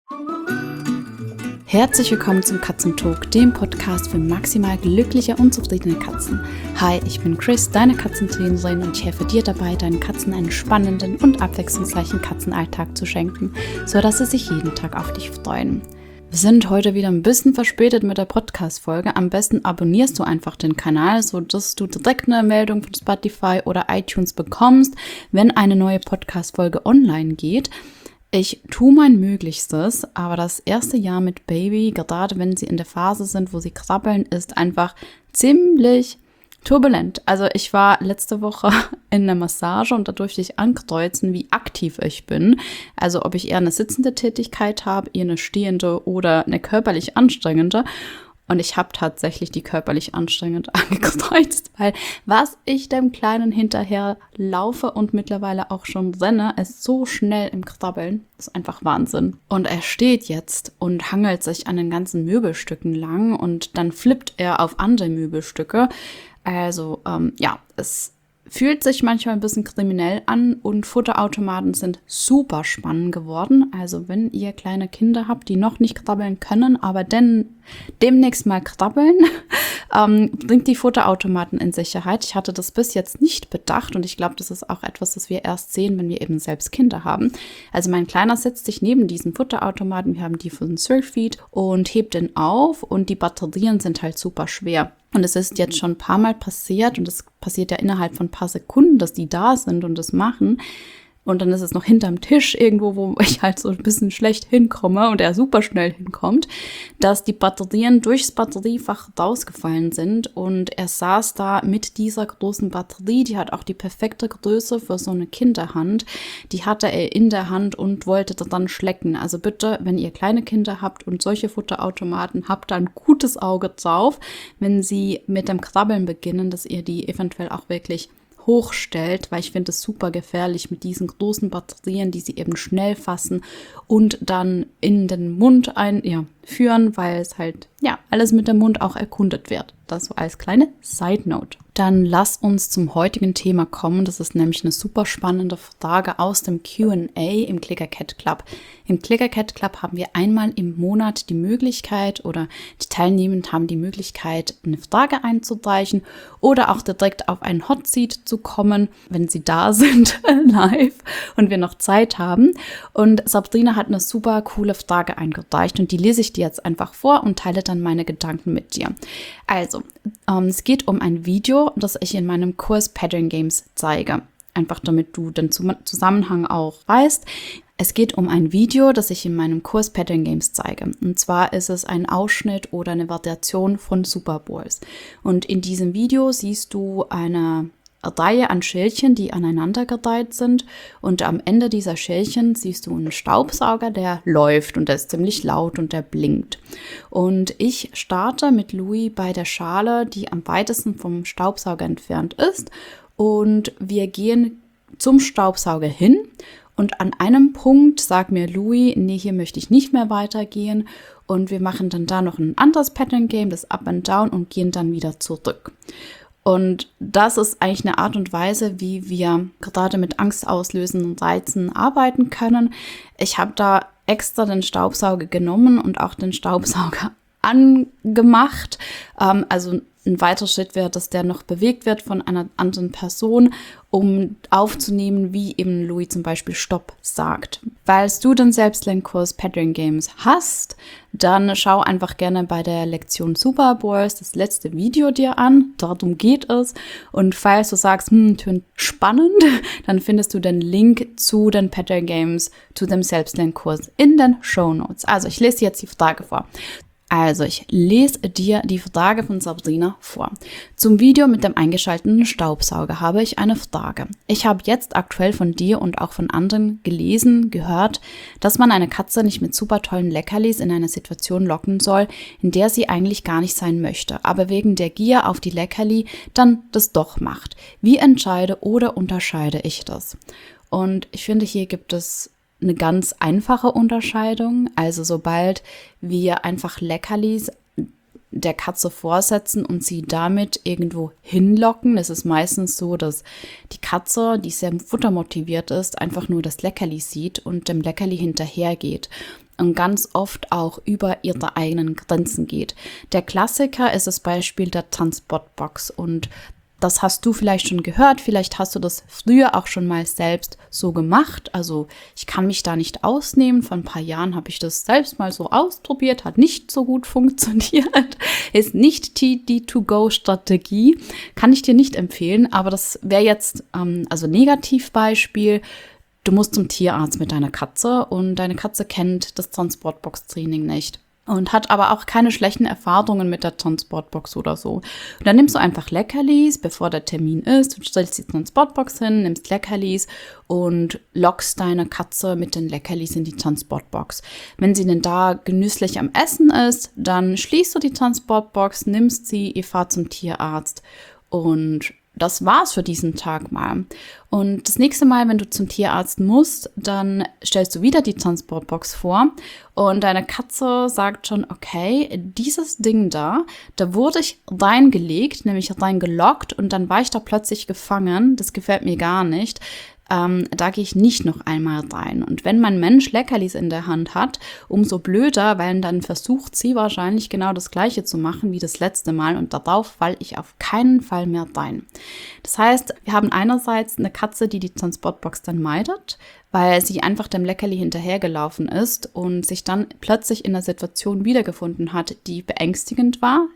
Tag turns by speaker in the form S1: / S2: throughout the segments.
S1: Herzlich willkommen zum Katzentalk, dem Podcast für maximal glückliche und zufriedene Katzen. Hi, ich bin Chris, deine Katzentrainerin, und ich helfe dir dabei, deinen Katzen einen spannenden und abwechslungsreichen Katzenalltag zu schenken, sodass sie sich jeden Tag auf dich freuen. Wir sind heute wieder ein bisschen verspätet mit der Podcast-Folge. Am besten abonnierst du einfach den Kanal, sodass du direkt eine Meldung von Spotify oder iTunes bekommst, wenn eine neue Podcast-Folge online geht. Ich tue mein Möglichstes, aber das erste Jahr mit Baby, gerade wenn sie in der Phase sind, wo sie krabbeln, ist einfach ziemlich turbulent. Also ich war letzte Woche in der Massage und da durfte ich ankreuzen, wie aktiv ich bin. Also ob ich eher eine sitzende Tätigkeit habe, eher eine stehende oder eine körperlich anstrengende. Und ich habe tatsächlich die körperlich anstrengend angekreuzt, weil was ich dem Kleinen hinterher laufe und mittlerweile auch schon renne, ist so schnell im Krabbeln. Das ist einfach Wahnsinn. Und er steht jetzt und hangelt sich an den ganzen Möbelstücken lang und dann flippt er auf andere Möbelstücke. Also es fühlt sich manchmal ein bisschen kriminell an und Futterautomaten sind super spannend geworden. Also wenn ihr kleine Kinder habt, die noch nicht krabbeln können, aber demnächst mal krabbeln, bringt die Futterautomaten in Sicherheit. Ich hatte das bis jetzt nicht bedacht und ich glaube, das ist auch etwas, das wir erst sehen, wenn wir eben selbst Kinder haben. Also mein Kleiner setzt sich neben diesen Futterautomaten, wir haben die von Surfeed, und hebt den auf und die Batterien sind halt super schwer. Und es ist jetzt schon ein paar Mal passiert und es passiert ja innerhalb von ein paar Sekunden, dass die da sind und das machen. Und dann ist es noch hinterm Tisch irgendwo, wo ich halt so ein bisschen schlecht hinkomme und er super schnell hinkommt, dass die Batterien durchs Batteriefach rausgefallen sind. Und er saß da mit dieser großen Batterie, die hat auch die perfekte Größe für so eine Kinderhand. Die hatte er in der Hand und wollte dann schlecken. Also bitte, wenn ihr kleine Kinder habt und solche Futterautomaten habt, da ein gutes Auge drauf, wenn sie mit dem Krabbeln beginnen, dass ihr die eventuell auch wirklich hochstellt, weil ich finde es super gefährlich mit diesen großen Batterien, die sie eben schnell fassen und dann in den Mund führen, weil es halt alles mit dem Mund auch erkundet wird. Das so als kleine Side Note. Dann lass uns zum heutigen Thema kommen. Das ist nämlich eine super spannende Frage aus dem Q&A im Clicker Cat Club. Im Clicker Cat Club haben wir einmal im Monat die Möglichkeit, oder die Teilnehmenden haben die Möglichkeit, eine Frage einzureichen oder auch direkt auf einen Hot Seat zu kommen, wenn sie da sind, live, und wir noch Zeit haben. Und Sabrina hat eine super coole Frage eingereicht und die lese ich dir jetzt einfach vor und teile dann meine Gedanken mit dir. Also, es geht um ein Video, das ich in meinem Kurs Pattern Games zeige. Einfach damit du den Zusammenhang auch weißt. Es geht um ein Video, das ich in meinem Kurs Pattern Games zeige. Und zwar ist es ein Ausschnitt oder eine Variation von Super Balls. Und in diesem Video siehst du eine Reihe an Schälchen, die aneinandergereiht sind, und am Ende dieser Schälchen siehst du einen Staubsauger, der läuft und der ist ziemlich laut und der blinkt. Und ich starte mit Louis bei der Schale, die am weitesten vom Staubsauger entfernt ist, und wir gehen zum Staubsauger hin und an einem Punkt sagt mir Louis, nee, hier möchte ich nicht mehr weitergehen, und wir machen dann da noch ein anderes Pattern Game, das Up and Down, und gehen dann wieder zurück. Und das ist eigentlich eine Art und Weise, wie wir gerade mit angstauslösenden Reizen arbeiten können. Ich habe da extra den Staubsauger genommen und auch den Staubsauger angemacht. Also ein weiterer Schritt wäre, dass der noch bewegt wird von einer anderen Person, um aufzunehmen, wie eben Louis zum Beispiel Stopp sagt. Falls du den Selbstlernkurs Pattern Games hast, dann schau einfach gerne bei der Lektion Super Balls das letzte Video dir an. Darum geht es. Und falls du sagst, tönt spannend, dann findest du den Link zu den Pattern Games, zu dem Selbstlernkurs in den Shownotes. Also ich lese jetzt die Frage vor. Also, ich lese dir die Frage von Sabrina vor. Zum Video mit dem eingeschalteten Staubsauger habe ich eine Frage. Ich habe jetzt aktuell von dir und auch von anderen gehört, dass man eine Katze nicht mit super tollen Leckerlis in eine Situation locken soll, in der sie eigentlich gar nicht sein möchte, aber wegen der Gier auf die Leckerli dann das doch macht. Wie entscheide oder unterscheide ich das? Und ich finde, hier gibt es eine ganz einfache Unterscheidung. Also sobald wir einfach Leckerlis der Katze vorsetzen und sie damit irgendwo hinlocken. Es ist meistens so, dass die Katze, die sehr futtermotiviert ist, einfach nur das Leckerli sieht und dem Leckerli hinterhergeht. und ganz oft auch über ihre eigenen Grenzen geht. Der Klassiker ist das Beispiel der Transportbox und das hast du vielleicht schon gehört, vielleicht hast du das früher auch schon mal selbst so gemacht. Also ich kann mich da nicht ausnehmen. Vor ein paar Jahren habe ich das selbst mal so ausprobiert, hat nicht so gut funktioniert. Ist nicht die To-Go-Strategie, kann ich dir nicht empfehlen. Aber das wäre jetzt also Negativbeispiel. Du musst zum Tierarzt mit deiner Katze und deine Katze kennt das Transportbox-Training nicht. Und hat aber auch keine schlechten Erfahrungen mit der Transportbox oder so. Und dann nimmst du einfach Leckerlis, bevor der Termin ist. Du stellst die Transportbox hin, nimmst Leckerlis und lockst deine Katze mit den Leckerlis in die Transportbox. Wenn sie denn da genüsslich am Essen ist, dann schließt du die Transportbox, nimmst sie, ihr fahrt zum Tierarzt und das war's für diesen Tag mal. Und das nächste Mal, wenn du zum Tierarzt musst, dann stellst du wieder die Transportbox vor und deine Katze sagt schon, okay, dieses Ding da wurde ich reingelegt, nämlich reingelockt und dann war ich da plötzlich gefangen. Das gefällt mir gar nicht. Da gehe ich nicht noch einmal rein. Und wenn mein Mensch Leckerlis in der Hand hat, umso blöder, weil dann versucht sie wahrscheinlich genau das Gleiche zu machen wie das letzte Mal und darauf falle ich auf keinen Fall mehr rein. Das heißt, wir haben einerseits eine Katze, die Transportbox dann meidet, weil sie einfach dem Leckerli hinterhergelaufen ist und sich dann plötzlich in einer Situation wiedergefunden hat, die beängstigend war,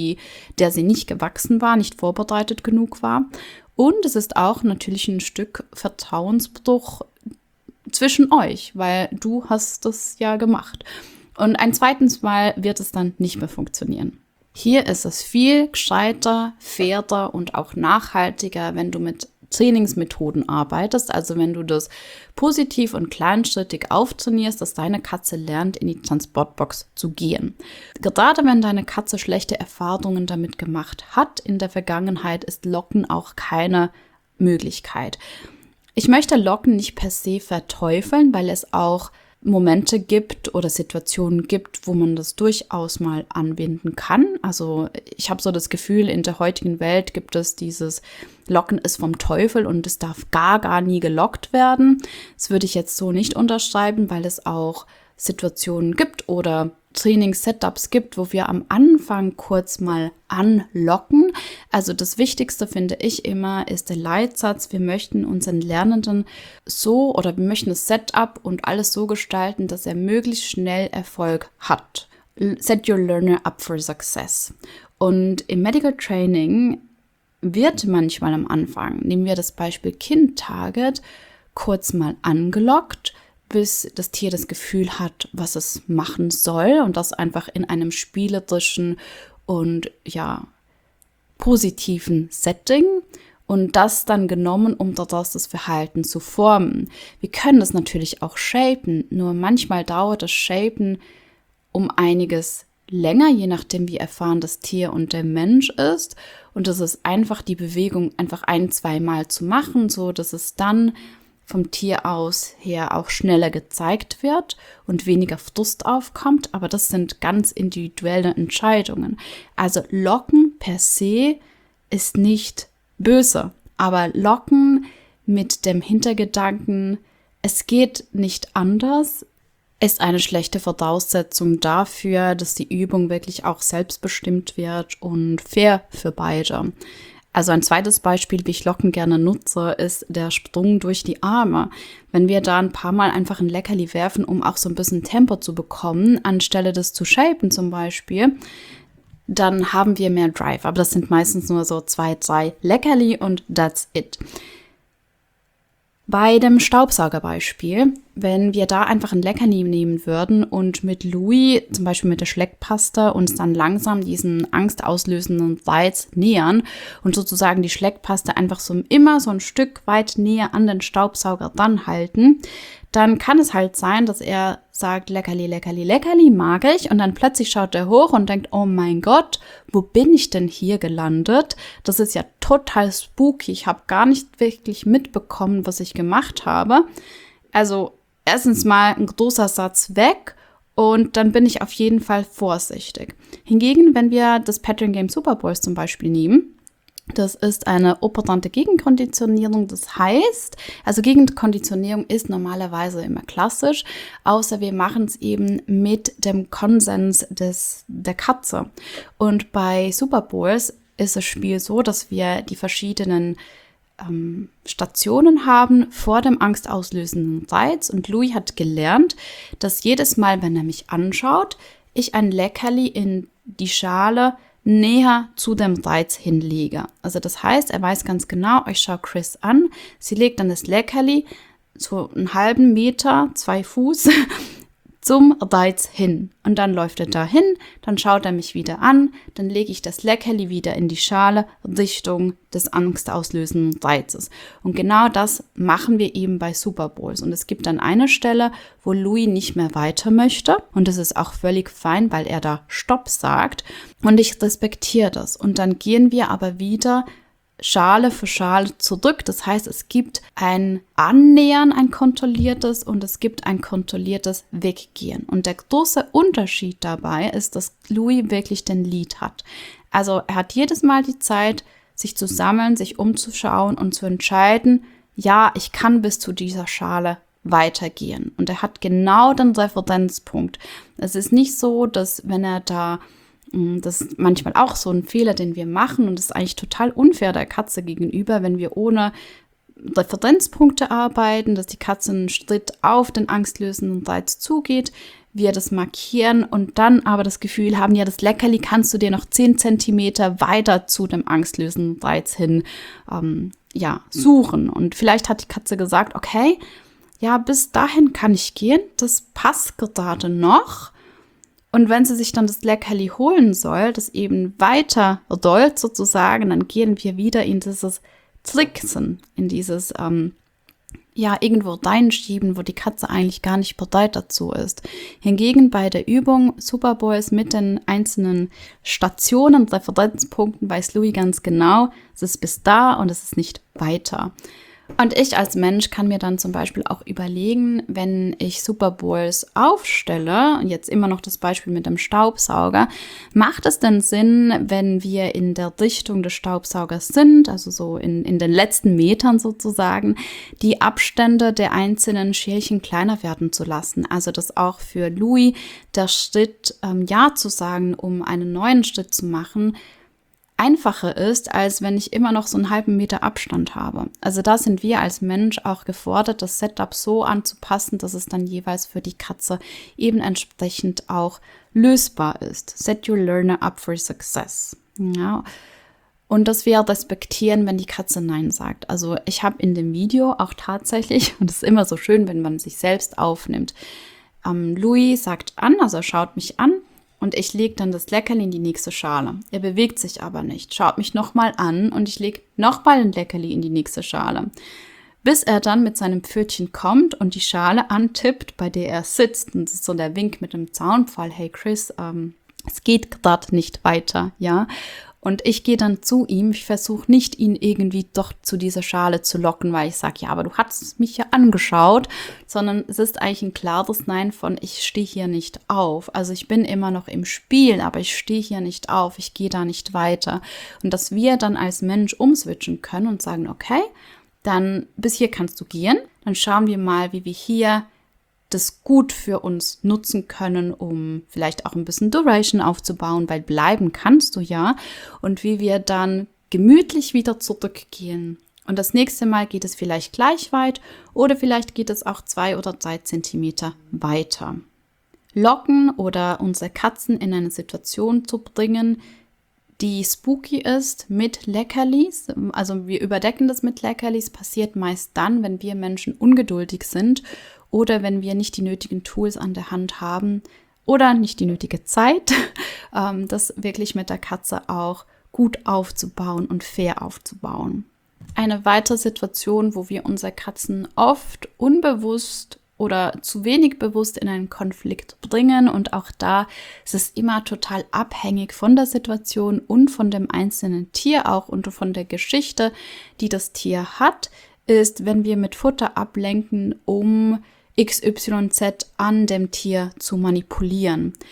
S1: der sie nicht gewachsen war, nicht vorbereitet genug war. Und es ist auch natürlich ein Stück Vertrauensbruch zwischen euch, weil du hast das ja gemacht. Und ein zweites Mal wird es dann nicht mehr funktionieren. Hier ist es viel gescheiter, fairer und auch nachhaltiger, wenn du mit Trainingsmethoden arbeitest, also wenn du das positiv und kleinschrittig auftrainierst, dass deine Katze lernt, in die Transportbox zu gehen. Gerade wenn deine Katze schlechte Erfahrungen damit gemacht hat in der Vergangenheit, ist Locken auch keine Möglichkeit. Ich möchte Locken nicht per se verteufeln, weil es auch Momente gibt oder Situationen gibt, wo man das durchaus mal anwenden kann. Also ich habe so das Gefühl, in der heutigen Welt gibt es dieses Locken ist vom Teufel und es darf gar nie gelockt werden. Das würde ich jetzt so nicht unterschreiben, weil es auch Situationen gibt oder Training-Setups gibt, wo wir am Anfang kurz mal anlocken. Also das Wichtigste finde ich immer ist der Leitsatz, wir möchten unseren Lernenden wir möchten das Setup und alles so gestalten, dass er möglichst schnell Erfolg hat. Set your learner up for success. Und im Medical Training wird manchmal am Anfang, nehmen wir das Beispiel Kind-Target, kurz mal angelockt, bis das Tier das Gefühl hat, was es machen soll und das einfach in einem spielerischen und positiven Setting und das dann genommen, um daraus das Verhalten zu formen. Wir können das natürlich auch shapen, nur manchmal dauert das Shapen um einiges länger, je nachdem wie erfahren das Tier und der Mensch ist und das ist einfach die Bewegung einfach 1-2 Mal zu machen, so dass es dann vom Tier aus her auch schneller gezeigt wird und weniger Frust aufkommt, aber das sind ganz individuelle Entscheidungen. Also Locken per se ist nicht böse, aber Locken mit dem Hintergedanken, es geht nicht anders, ist eine schlechte Voraussetzung dafür, dass die Übung wirklich auch selbstbestimmt wird und fair für beide. Also ein zweites Beispiel, wie ich Locken gerne nutze, ist der Sprung durch die Arme. Wenn wir da ein paar Mal einfach ein Leckerli werfen, um auch so ein bisschen Tempo zu bekommen, anstelle des zu shapen zum Beispiel, dann haben wir mehr Drive. Aber das sind meistens nur so 2-3 Leckerli und that's it. Bei dem Staubsaugerbeispiel, wenn wir da einfach ein Leckerli nehmen würden und mit Louis, zum Beispiel mit der Schleckpaste, uns dann langsam diesen angstauslösenden Reiz nähern und sozusagen die Schleckpaste einfach immer so ein Stück weit näher an den Staubsauger dran halten, dann kann es halt sein, dass er sagt, Leckerli, Leckerli, Leckerli, mag ich. Und dann plötzlich schaut er hoch und denkt, oh mein Gott, wo bin ich denn hier gelandet? Das ist ja total spooky. Ich habe gar nicht wirklich mitbekommen, was ich gemacht habe. Also erstens mal ein großer Satz weg und dann bin ich auf jeden Fall vorsichtig. Hingegen, wenn wir das Pattern Game Super Bowls zum Beispiel nehmen, Das ist eine operante Gegenkonditionierung. Das heißt, also Gegenkonditionierung ist normalerweise immer klassisch, außer wir machen es eben mit dem Konsens der Katze. Und bei Super Bowls ist das Spiel so, dass wir die verschiedenen Stationen haben vor dem angstauslösenden Reiz. Und Louis hat gelernt, dass jedes Mal, wenn er mich anschaut, ich ein Leckerli in die Schale näher zu dem Reiz hinlege. Also das heißt, er weiß ganz genau, ich schaue Chris an, sie legt dann das Leckerli so einen halben Meter, 2 Fuß zum Reiz hin. Und dann läuft er dahin, dann schaut er mich wieder an, dann lege ich das Leckerli wieder in die Schale Richtung des angstauslösenden Reizes. Und genau das machen wir eben bei Super Bowls. Und es gibt dann eine Stelle, wo Louis nicht mehr weiter möchte. Und das ist auch völlig fein, weil er da Stopp sagt. Und ich respektiere das. Und dann gehen wir aber wieder Schale für Schale zurück. Das heißt, es gibt ein Annähern, ein kontrolliertes, und es gibt ein kontrolliertes Weggehen. Und der große Unterschied dabei ist, dass Louis wirklich den Lead hat. Also er hat jedes Mal die Zeit, sich zu sammeln, sich umzuschauen und zu entscheiden, ja, ich kann bis zu dieser Schale weitergehen. Und er hat genau den Referenzpunkt. Es ist nicht so, dass wenn er da das ist manchmal auch so ein Fehler, den wir machen, und das ist eigentlich total unfair der Katze gegenüber, wenn wir ohne Referenzpunkte arbeiten, dass die Katze einen Schritt auf den angstlösenden Reiz zugeht, wir das markieren und dann aber das Gefühl haben, ja, das Leckerli kannst du dir noch 10 Zentimeter weiter zu dem angstlösenden Reiz hin suchen. Und vielleicht hat die Katze gesagt, okay, ja, bis dahin kann ich gehen, das passt gerade noch. Und wenn sie sich dann das Leckerli holen soll, das eben weiter rollt sozusagen, dann gehen wir wieder in dieses Tricksen, in dieses irgendwo reinschieben, wo die Katze eigentlich gar nicht bereit dazu ist. Hingegen bei der Übung Super Bowls mit den einzelnen Stationen, Referenzpunkten, weiß Louis ganz genau, es ist bis da und es ist nicht weiter. Und ich als Mensch kann mir dann zum Beispiel auch überlegen, wenn ich Super Bowls aufstelle, jetzt immer noch das Beispiel mit dem Staubsauger, macht es denn Sinn, wenn wir in der Richtung des Staubsaugers sind, also so in den letzten Metern sozusagen, die Abstände der einzelnen Schälchen kleiner werden zu lassen? Also dass auch für Louis der Schritt Ja zu sagen, um einen neuen Schritt zu machen, einfacher ist, als wenn ich immer noch so einen halben Meter Abstand habe. Also da sind wir als Mensch auch gefordert, das Setup so anzupassen, dass es dann jeweils für die Katze eben entsprechend auch lösbar ist. Set your learner up for success. Ja. Und dass wir respektieren, wenn die Katze Nein sagt. Also ich habe in dem Video auch tatsächlich, und es ist immer so schön, wenn man sich selbst aufnimmt, Louis sagt an, also er schaut mich an, und ich lege dann das Leckerli in die nächste Schale. Er bewegt sich aber nicht, schaut mich nochmal an und ich lege nochmal ein Leckerli in die nächste Schale. Bis er dann mit seinem Pfötchen kommt und die Schale antippt, bei der er sitzt. Und das ist so der Wink mit dem Zaunpfahl. Hey Chris, es geht gerade nicht weiter, ja. Und ich gehe dann zu ihm, ich versuche nicht, ihn irgendwie doch zu dieser Schale zu locken, weil ich sage, ja, aber du hast mich ja angeschaut, sondern es ist eigentlich ein klares Nein von, ich stehe hier nicht auf. Also ich bin immer noch im Spiel, aber ich stehe hier nicht auf, ich gehe da nicht weiter. Und dass wir dann als Mensch umswitchen können und sagen, okay, dann bis hier kannst du gehen, dann schauen wir mal, wie wir hier das gut für uns nutzen können, um vielleicht auch ein bisschen Duration aufzubauen, weil bleiben kannst du ja, und wie wir dann gemütlich wieder zurückgehen. Und das nächste Mal geht es vielleicht gleich weit oder vielleicht geht es auch 2 oder 3 Zentimeter weiter. Locken oder unsere Katzen in eine Situation zu bringen, die spooky ist mit Leckerlis, also wir überdecken das mit Leckerlis, passiert meist dann, wenn wir Menschen ungeduldig sind oder wenn wir nicht die nötigen Tools an der Hand haben oder nicht die nötige Zeit, das wirklich mit der Katze auch gut aufzubauen und fair aufzubauen. Eine weitere Situation, wo wir unsere Katzen oft unbewusst oder zu wenig bewusst in einen Konflikt bringen, und auch da ist es immer total abhängig von der Situation und von dem einzelnen Tier auch und von der Geschichte, die das Tier hat, ist, wenn wir mit Futter ablenken, um XYZ an dem Tier zu manipulieren.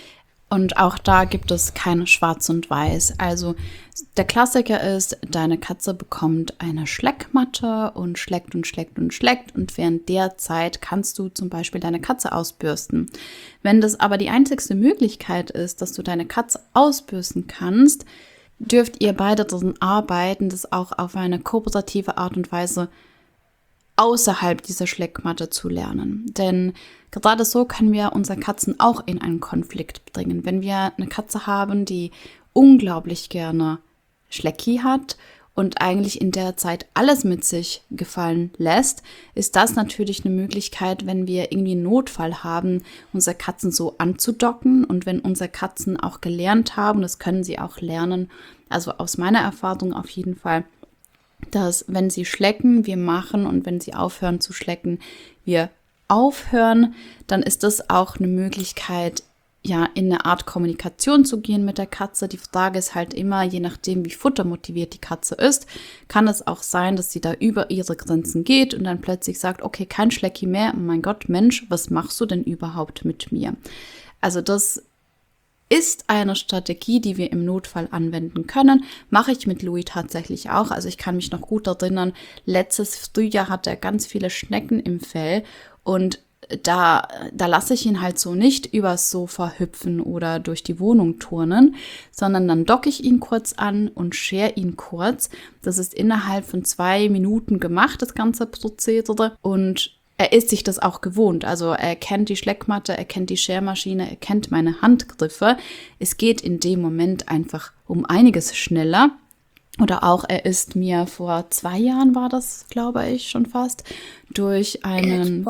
S1: Und auch da gibt es kein Schwarz und Weiß. Also der Klassiker ist, deine Katze bekommt eine Schleckmatte und schleckt und schleckt und schleckt. Und während der Zeit kannst du zum Beispiel deine Katze ausbürsten. Wenn das aber die einzigste Möglichkeit ist, dass du deine Katze ausbürsten kannst, dürft ihr beide daran arbeiten, das auch auf eine kooperative Art und Weise außerhalb dieser Schleckmatte zu lernen. Denn gerade so können wir unsere Katzen auch in einen Konflikt bringen. Wenn wir eine Katze haben, die unglaublich gerne Schlecki hat und eigentlich in der Zeit alles mit sich gefallen lässt, ist das natürlich eine Möglichkeit, wenn wir irgendwie einen Notfall haben, unsere Katzen so anzudocken. Und wenn unsere Katzen auch gelernt haben, das können sie auch lernen, also aus meiner Erfahrung auf jeden Fall, dass wenn sie schlecken, wir machen und wenn sie aufhören zu schlecken, wir aufhören, dann ist das auch eine Möglichkeit, ja, in eine Art Kommunikation zu gehen mit der Katze. Die Frage ist halt immer, je nachdem, wie futtermotiviert die Katze ist, kann es auch sein, dass sie da über ihre Grenzen geht und dann plötzlich sagt, okay, kein Schlecki mehr, oh mein Gott, Mensch, was machst du denn überhaupt mit mir? Also das ist eine Strategie, die wir im Notfall anwenden können. Mache ich mit Louis tatsächlich auch. Also ich kann mich noch gut erinnern, letztes Frühjahr hatte er ganz viele Schnecken im Fell und da lasse ich ihn halt so nicht übers Sofa hüpfen oder durch die Wohnung turnen, sondern dann docke ich ihn kurz an und schere ihn kurz. Das ist innerhalb von 2 Minuten gemacht, das ganze Prozedere. Und er ist sich das auch gewohnt. Also er kennt die Schleckmatte, er kennt die Schermaschine, er kennt meine Handgriffe. Es geht in dem Moment einfach um einiges schneller. Oder auch, er ist mir vor 2 Jahren, war das, glaube ich, schon fast, durch einen...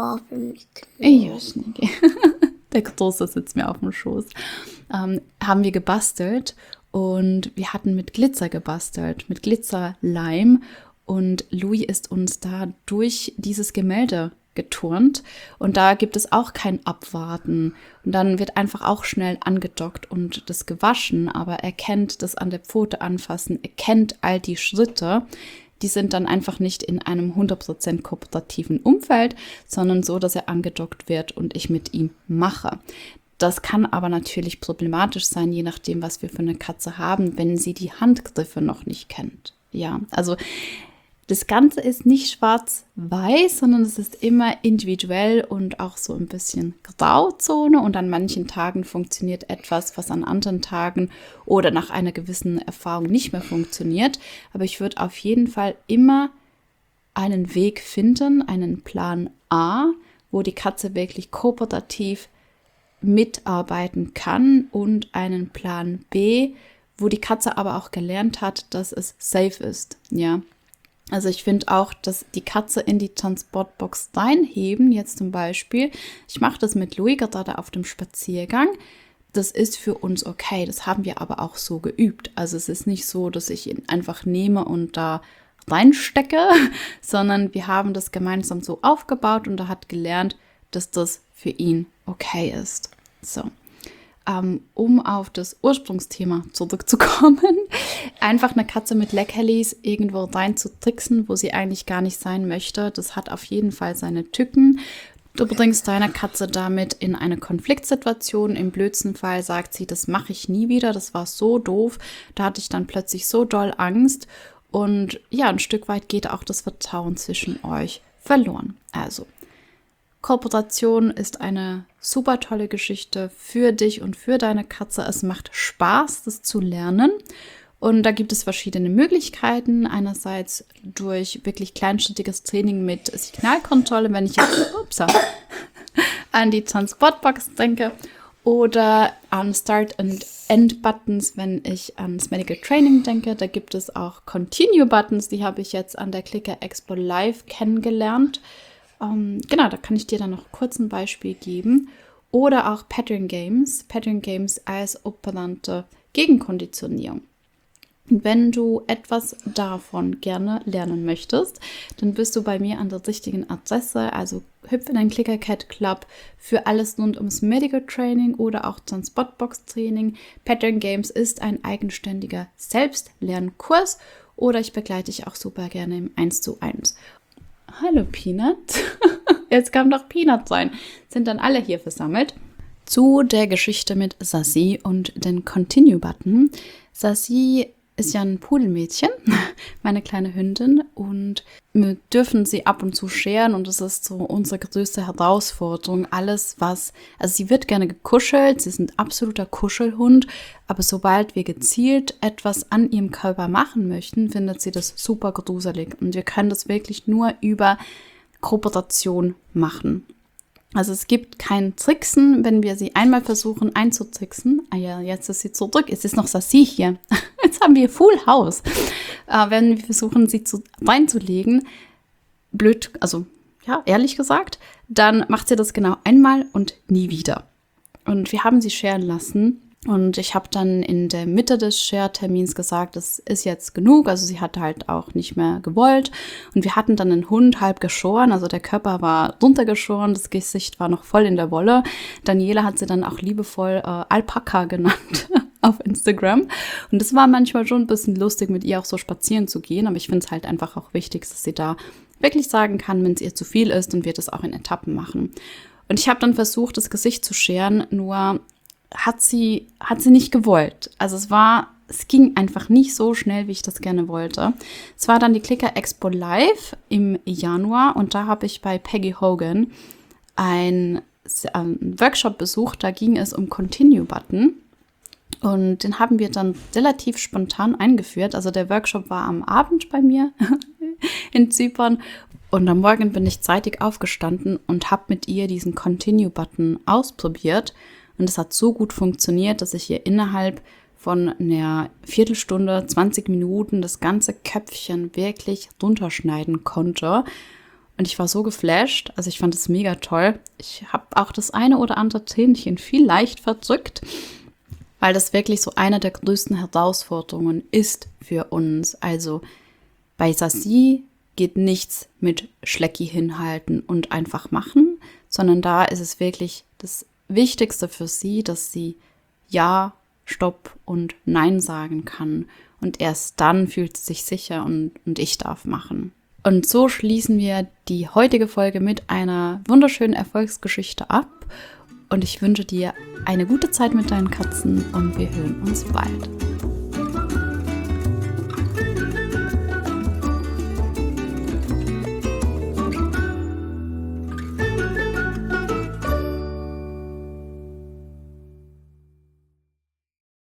S1: Der Große sitzt mir auf dem Schoß. Haben wir gebastelt und wir hatten mit Glitzer gebastelt, mit Glitzerleim. Und Louis ist uns da durch dieses Gemälde geturnt und da gibt es auch kein Abwarten und dann wird einfach auch schnell angedockt und das gewaschen, aber er kennt das an der Pfote anfassen, er kennt all die Schritte, die sind dann einfach nicht in einem 100% kooperativen Umfeld, sondern so, dass er angedockt wird und ich mit ihm mache. Das kann aber natürlich problematisch sein, je nachdem, was wir für eine Katze haben, wenn sie die Handgriffe noch nicht kennt. Ja, also das Ganze ist nicht schwarz-weiß, sondern es ist immer individuell und auch so ein bisschen Grauzone. Und an manchen Tagen funktioniert etwas, was an anderen Tagen oder nach einer gewissen Erfahrung nicht mehr funktioniert. Aber ich würde auf jeden Fall immer einen Weg finden, einen Plan A, wo die Katze wirklich kooperativ mitarbeiten kann und einen Plan B, wo die Katze aber auch gelernt hat, dass es safe ist, ja. Also ich finde auch, dass die Katze in die Transportbox reinheben, jetzt zum Beispiel, ich mache das mit Louis gerade auf dem Spaziergang, das ist für uns okay, das haben wir aber auch so geübt. Also es ist nicht so, dass ich ihn einfach nehme und da reinstecke, sondern wir haben das gemeinsam so aufgebaut und er hat gelernt, dass das für ihn okay ist. So. Um auf das Ursprungsthema zurückzukommen, einfach eine Katze mit Leckerlis irgendwo rein zu tricksen, wo sie eigentlich gar nicht sein möchte, das hat auf jeden Fall seine Tücken. Du bringst deine Katze damit in eine Konfliktsituation. Im blödsten Fall sagt sie, das mache ich nie wieder, das war so doof. Da hatte ich dann plötzlich so doll Angst. Und ja, ein Stück weit geht auch das Vertrauen zwischen euch verloren. Also, Kooperation ist eine super tolle Geschichte für dich und für deine Katze. Es macht Spaß, das zu lernen. Und da gibt es verschiedene Möglichkeiten. Einerseits durch wirklich kleinschrittiges Training mit Signalkontrolle, wenn ich jetzt an die Transportbox denke. Oder an Start- und End-Buttons, wenn ich ans Medical Training denke. Da gibt es auch Continue-Buttons, die habe ich jetzt an der Clicker Expo Live kennengelernt. Genau, da kann ich dir dann noch kurz ein Beispiel geben. Oder auch Pattern Games als operante Gegenkonditionierung. Wenn du etwas davon gerne lernen möchtest, dann bist du bei mir an der richtigen Adresse. Also hüpf in den Clicker Cat Club für alles rund ums Medical Training oder auch Transportbox Training. Pattern Games ist ein eigenständiger Selbstlernkurs oder ich begleite dich auch super gerne im 1:1. Hallo Peanut. Jetzt kann doch Peanut sein. Sind dann alle hier versammelt. Zu der Geschichte mit Sassy und den Continue-Button. Sassy ist ja ein Pudelmädchen, meine kleine Hündin, und wir dürfen sie ab und zu scheren und das ist so unsere größte Herausforderung. Also sie wird gerne gekuschelt, sie ist ein absoluter Kuschelhund, aber sobald wir gezielt etwas an ihrem Körper machen möchten, findet sie das super gruselig und wir können das wirklich nur über Kooperation machen. Also es gibt kein Tricksen, wenn wir sie einmal versuchen einzutricksen. Ah ja, jetzt ist sie zurück. Es ist noch Sassy hier. Jetzt haben wir Full House. Wenn wir versuchen, sie reinzulegen, blöd, also ja, ehrlich gesagt, dann macht sie das genau einmal und nie wieder. Und wir haben sie scheren lassen. Und ich habe dann in der Mitte des Share-Termins gesagt, das ist jetzt genug. Also sie hat halt auch nicht mehr gewollt. Und wir hatten dann einen Hund halb geschoren. Also der Körper war runtergeschoren, das Gesicht war noch voll in der Wolle. Daniela hat sie dann auch liebevoll Alpaka genannt auf Instagram. Und es war manchmal schon ein bisschen lustig, mit ihr auch so spazieren zu gehen. Aber ich finde es halt einfach auch wichtig, dass sie da wirklich sagen kann, wenn es ihr zu viel ist und wird es auch in Etappen machen. Und ich habe dann versucht, das Gesicht zu scheren, nur hat sie nicht gewollt. Also es ging einfach nicht so schnell, wie ich das gerne wollte. Es war dann die Clicker Expo Live im Januar und da habe ich bei Peggy Hogan einen Workshop besucht. Da ging es um Continue-Button und den haben wir dann relativ spontan eingeführt. Also der Workshop war am Abend bei mir in Zypern und am Morgen bin ich zeitig aufgestanden und habe mit ihr diesen Continue-Button ausprobiert. Und es hat so gut funktioniert, dass ich ihr innerhalb von einer Viertelstunde, 20 Minuten das ganze Köpfchen wirklich runterschneiden konnte. Und ich war so geflasht, also ich fand es mega toll. Ich habe auch das eine oder andere Tränchen viel leicht verdrückt, weil das wirklich so eine der größten Herausforderungen ist für uns. Also bei Sassy geht nichts mit Schlecki hinhalten und einfach machen, sondern da ist es wirklich das Wichtigste für sie, dass sie Ja, Stopp und Nein sagen kann. Und erst dann fühlt sie sich sicher und ich darf machen. Und so schließen wir die heutige Folge mit einer wunderschönen Erfolgsgeschichte ab. Und ich wünsche dir eine gute Zeit mit deinen Katzen und wir hören uns bald.